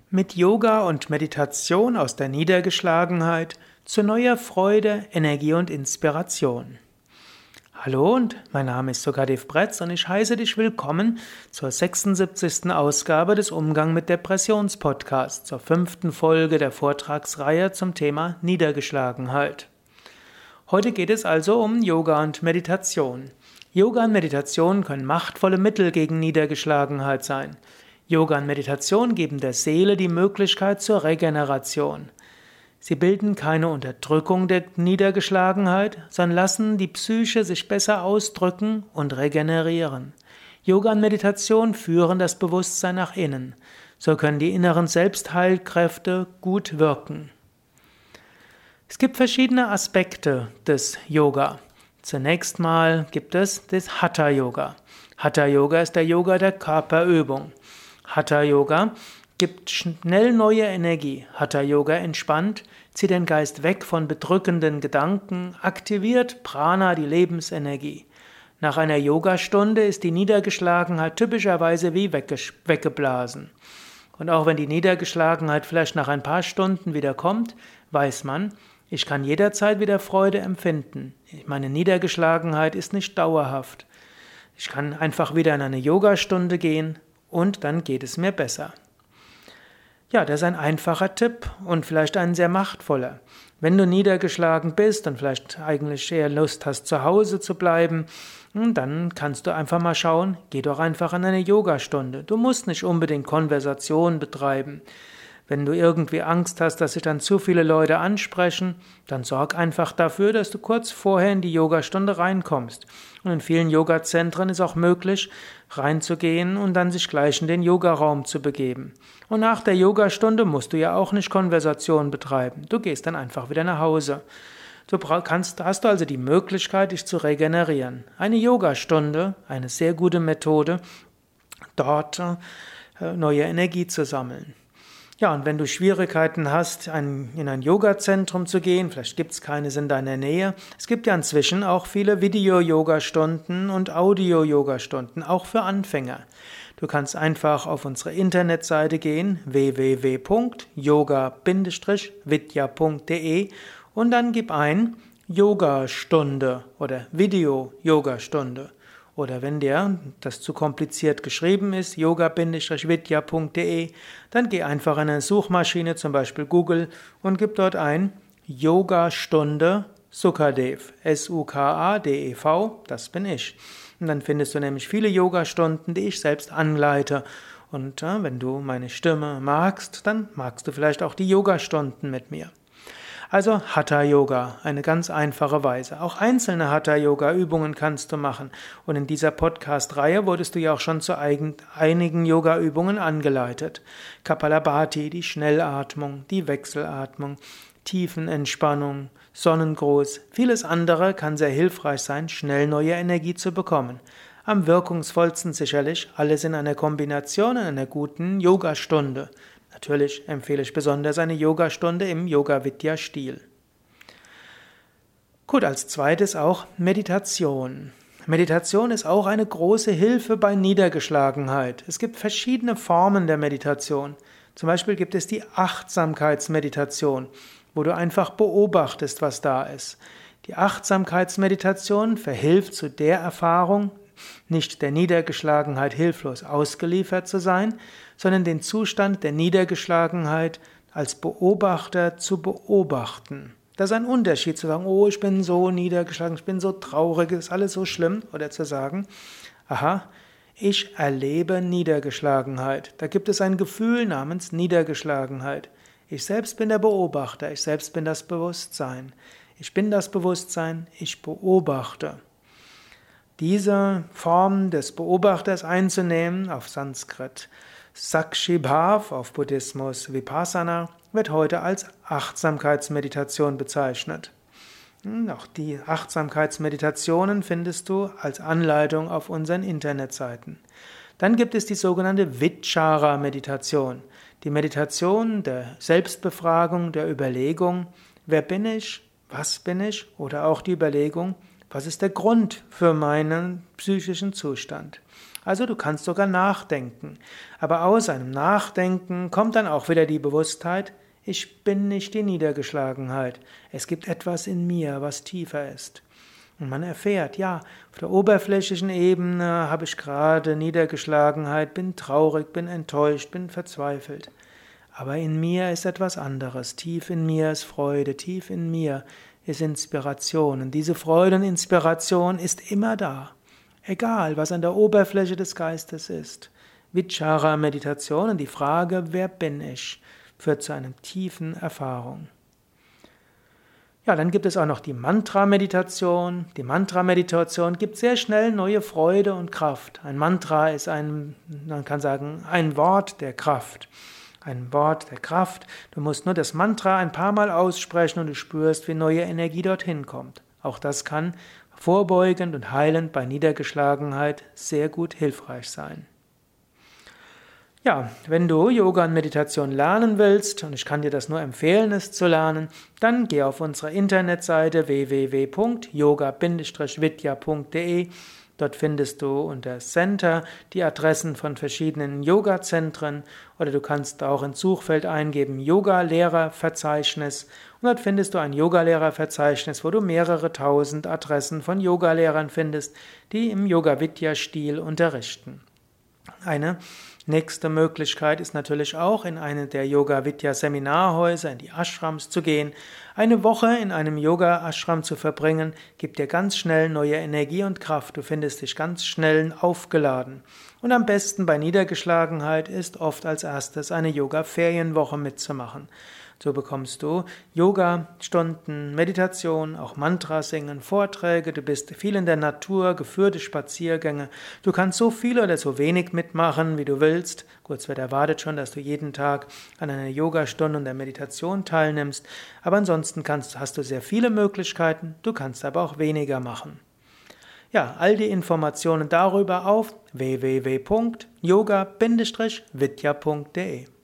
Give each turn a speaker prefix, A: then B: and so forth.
A: Mit Yoga und Meditation aus der Niedergeschlagenheit zu neuer Freude, Energie und Inspiration. Hallo und mein Name ist Sukadev Bretz und ich heiße dich willkommen zur 76. Ausgabe des Umgang mit Depressions-Podcasts, zur 5. Folge der Vortragsreihe zum Thema Niedergeschlagenheit. Heute geht es also um Yoga und Meditation. Yoga und Meditation können machtvolle Mittel gegen Niedergeschlagenheit sein. Yoga und Meditation geben der Seele die Möglichkeit zur Regeneration. Sie bilden keine Unterdrückung der Niedergeschlagenheit, sondern lassen die Psyche sich besser ausdrücken und regenerieren. Yoga und Meditation führen das Bewusstsein nach innen. So können die inneren Selbstheilkräfte gut wirken. Es gibt verschiedene Aspekte des Yoga. Zunächst mal gibt es das Hatha Yoga. Hatha Yoga ist der Yoga der Körperübung. Hatha Yoga gibt schnell neue Energie. Hatha Yoga entspannt, zieht den Geist weg von bedrückenden Gedanken, aktiviert Prana, die Lebensenergie. Nach einer Yogastunde ist die Niedergeschlagenheit typischerweise wie weggeblasen. Und auch wenn die Niedergeschlagenheit vielleicht nach ein paar Stunden wieder kommt, weiß man, ich kann jederzeit wieder Freude empfinden. Meine Niedergeschlagenheit ist nicht dauerhaft. Ich kann einfach wieder in eine Yogastunde gehen und dann geht es mir besser. Ja, das ist ein einfacher Tipp und vielleicht ein sehr machtvoller. Wenn du niedergeschlagen bist und vielleicht eigentlich eher Lust hast, zu Hause zu bleiben, dann kannst du einfach mal schauen, geh doch einfach in eine Yogastunde. Du musst nicht unbedingt Konversation betreiben. Wenn du irgendwie Angst hast, dass sich dann zu viele Leute ansprechen, dann sorg einfach dafür, dass du kurz vorher in die Yogastunde reinkommst. Und in vielen Yogazentren ist auch möglich, reinzugehen und dann sich gleich in den Yogaraum zu begeben. Und nach der Yogastunde musst du ja auch nicht Konversation betreiben. Du gehst dann einfach wieder nach Hause. Hast du also die Möglichkeit, dich zu regenerieren. Eine Yogastunde, eine sehr gute Methode, dort neue Energie zu sammeln. Ja, und wenn du Schwierigkeiten hast, in ein Yoga-Zentrum zu gehen, vielleicht gibt es keines in deiner Nähe, es gibt ja inzwischen auch viele Video-Yoga-Stunden und Audio-Yoga-Stunden, auch für Anfänger. Du kannst einfach auf unsere Internetseite gehen, www.yoga-vidya.de und dann gib ein Yogastunde oder Video-Yogastunde. Oder wenn dir das zu kompliziert geschrieben ist, yoga-vidya.de, dann geh einfach in eine Suchmaschine, zum Beispiel Google, und gib dort ein Yogastunde Sukadev, S-U-K-A-D-E-V, das bin ich. Und dann findest du nämlich viele Yogastunden, die ich selbst anleite. Und wenn du meine Stimme magst, dann magst du vielleicht auch die Yogastunden mit mir. Also Hatha Yoga, eine ganz einfache Weise. Auch einzelne Hatha Yoga Übungen kannst du machen. Und in dieser Podcast-Reihe wurdest du ja auch schon zu einigen Yoga Übungen angeleitet. Kapalabhati, die Schnellatmung, die Wechselatmung, Tiefenentspannung, Sonnengruß. Vieles andere kann sehr hilfreich sein, schnell neue Energie zu bekommen. Am wirkungsvollsten sicherlich alles in einer Kombination in einer guten Yogastunde. Natürlich empfehle ich besonders eine Yogastunde im Yoga-Vidya-Stil. Gut, als zweites auch Meditation. Meditation ist auch eine große Hilfe bei Niedergeschlagenheit. Es gibt verschiedene Formen der Meditation. Zum Beispiel gibt es die Achtsamkeitsmeditation, wo du einfach beobachtest, was da ist. Die Achtsamkeitsmeditation verhilft zu der Erfahrung, nicht der Niedergeschlagenheit hilflos ausgeliefert zu sein, sondern den Zustand der Niedergeschlagenheit als Beobachter zu beobachten. Das ist ein Unterschied zu sagen, oh, ich bin so niedergeschlagen, ich bin so traurig, ist alles so schlimm, oder zu sagen, aha, ich erlebe Niedergeschlagenheit. Da gibt es ein Gefühl namens Niedergeschlagenheit. Ich selbst bin der Beobachter, ich selbst bin das Bewusstsein. Ich bin das Bewusstsein, ich beobachte. Diese Form des Beobachters einzunehmen, auf Sanskrit Sakshi Bhav, auf Buddhismus Vipassana, wird heute als Achtsamkeitsmeditation bezeichnet. Auch die Achtsamkeitsmeditationen findest du als Anleitung auf unseren Internetseiten. Dann gibt es die sogenannte Vichara-Meditation, die Meditation der Selbstbefragung, der Überlegung, wer bin ich, was bin ich, oder auch die Überlegung, was ist der Grund für meinen psychischen Zustand? Also du kannst sogar nachdenken. Aber aus einem Nachdenken kommt dann auch wieder die Bewusstheit, ich bin nicht die Niedergeschlagenheit. Es gibt etwas in mir, was tiefer ist. Und man erfährt, ja, auf der oberflächlichen Ebene habe ich gerade Niedergeschlagenheit, bin traurig, bin enttäuscht, bin verzweifelt. Aber in mir ist etwas anderes. Tief in mir ist Freude, tief in mir ist Inspiration. Und diese Freude und Inspiration ist immer da. Egal, was an der Oberfläche des Geistes ist. Vichara-Meditation und die Frage, wer bin ich, führt zu einer tiefen Erfahrung. Ja, dann gibt es auch noch die Mantra-Meditation. Die Mantra-Meditation gibt sehr schnell neue Freude und Kraft. Ein Mantra ist man kann sagen, ein Wort der Kraft. Ein Wort der Kraft. Du musst nur das Mantra ein paar Mal aussprechen und du spürst, wie neue Energie dorthin kommt. Auch das kann vorbeugend und heilend bei Niedergeschlagenheit sehr gut hilfreich sein. Ja, wenn du Yoga und Meditation lernen willst, und ich kann dir das nur empfehlen, es zu lernen, dann geh auf unsere Internetseite www.yoga-vidya.de. Dort findest du unter Center die Adressen von verschiedenen Yoga-Zentren oder du kannst auch ins Suchfeld eingeben Yoga-Lehrer-Verzeichnis und dort findest du ein Yoga-Lehrer-Verzeichnis, wo du mehrere tausend Adressen von Yogalehrern findest, die im Yoga-Vidya-Stil unterrichten. Eine nächste Möglichkeit ist natürlich auch, in eine der Yoga-Vidya-Seminarhäuser, in die Ashrams zu gehen. Eine Woche in einem Yoga-Ashram zu verbringen, gibt dir ganz schnell neue Energie und Kraft. Du findest dich ganz schnell aufgeladen. Und am besten bei Niedergeschlagenheit ist oft als erstes eine Yoga-Ferienwoche mitzumachen. So bekommst du Yoga-Stunden, Meditation, auch Mantra singen, Vorträge, du bist viel in der Natur, geführte Spaziergänge. Du kannst so viel oder so wenig mitmachen, wie du willst. Gut, es wird erwartet schon, dass du jeden Tag an einer Yogastunde und der Meditation teilnimmst, aber ansonsten hast du sehr viele Möglichkeiten, du kannst aber auch weniger machen. Ja, all die Informationen darüber auf www.yoga-vidya.de